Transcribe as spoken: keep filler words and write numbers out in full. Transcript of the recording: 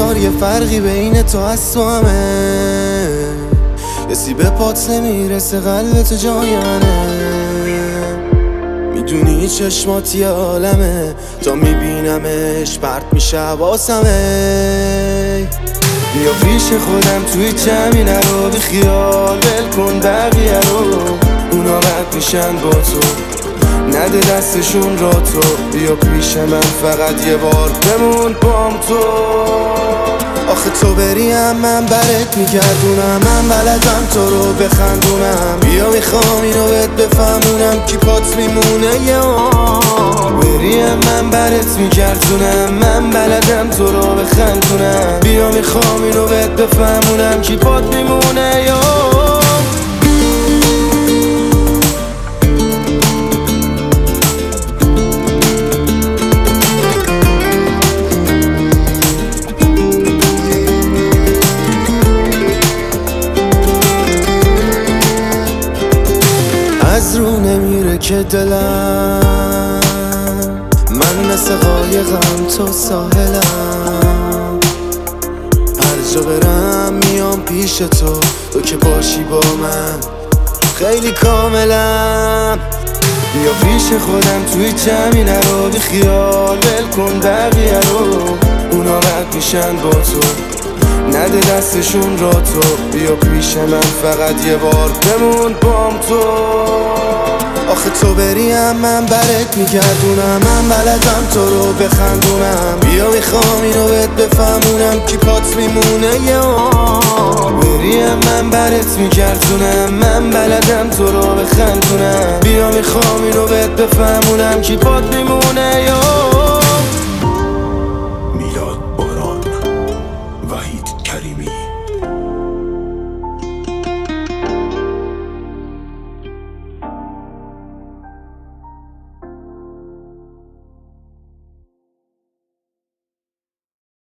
انگار یه فرقی بین تو از تو همه، کسی به پات نمیرسه قلبت جای منه. میدونی چشمات یه عالمه، تا میبینمش پرت میشه حواسمه. بیا پیش خودم توی جمعی نرو، بی خیال ول کن بقیه رو، اونا رد میشن با تو، نده دستشون را تو. بیا پیش من فقط یه بار بمون بام تو. آخه تو بریم من برات میگردونم، من بلدم تو رو بخندونم. بیا میخوام اینو بهت بفهمونم کی پات میمونه. یه بریم من برات میگردونم، من بلدم تو رو بخندونم. بیا میخوام اینو بهت بفهمونم کی پات میمونه. یا از رو نمیره که دلم، من مثل قایقم تو ساحلم. هر جا برم میام پیش تو، تو که باشی با من خیلی کاملم. بیا پیش خودم توی جمعی نرو، بی خیال ول کن بقیه رو، اونا رد میشن با تو، نده دستشون را تو. بیا پیش من فقط یه بار بمون بام تو. آخه تو بریم من برات میگردونم، من بلدم تو رو بخندونم. بیا میخوام اینو بهت بفهمونم کی پات میمونه. یه بریم من برات میگردونم، من بلدم تو رو بخندونم. بیا میخوام اینو بهت بفهمونم کی پات میمونه. یا